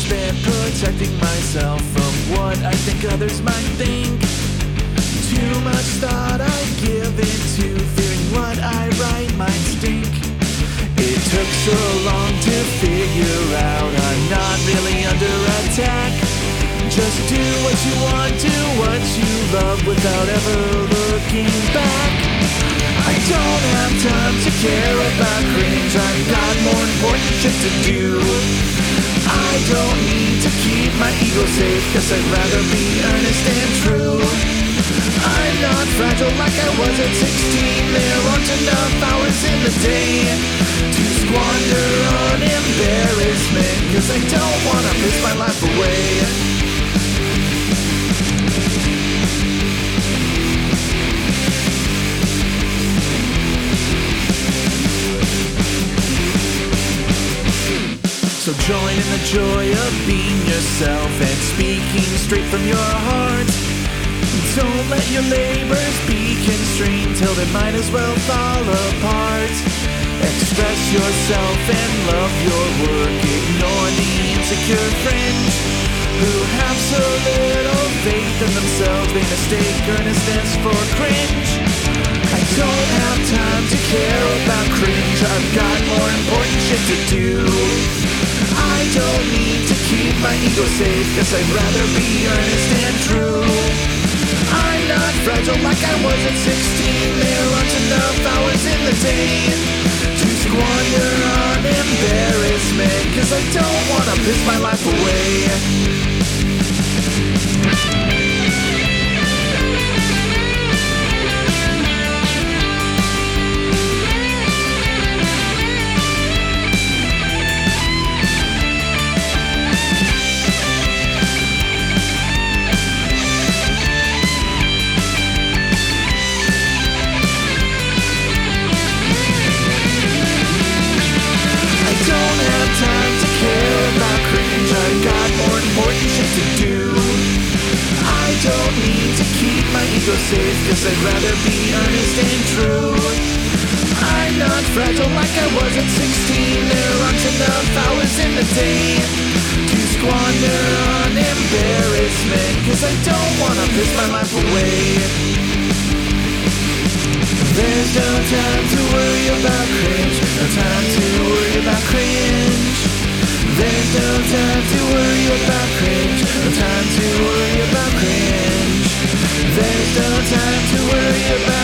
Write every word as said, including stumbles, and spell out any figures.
spent protecting myself from what I think others might think. Too much thought I give into fearing what I write might stink. It took so long to figure out I'm not really under attack. Just do what you want, do what you love without ever looking back. I don't have time to care about cringe, I've got more important shit to do. I don't need to keep my ego safe, cause I'd rather be earnest and true. I'm not fragile like I was at sixteen, there aren't enough hours in the day to squander on embarrassment, cause I don't wanna piss my life away. So join in the joy of being yourself and speaking straight from your heart. Don't let your labors be constrained till they might as well fall apart. Express yourself and love your work. Ignore the insecure fringe who have so little faith in themselves they mistake earnestness for cringe. I don't have time to care about cringe, I've got more important shit to do. I don't need to keep my ego safe, cause I'd rather be earnest and true. I'm not fragile like I was at sixteen, there aren't enough hours in the day to squander on embarrassment, cause I don't wanna piss my life away. Time to care about cringe, I've got more important shit to do. I don't need to keep my ego safe, cause I'd rather be earnest and true. I'm not fragile like I was at sixteen, there aren't enough hours in the day to squander on embarrassment, cause I don't wanna piss my life away. There's no time to worry about cringe, no time to worry about cringe. There's no time to worry about cringe, no time to worry about cringe. There's no time to worry about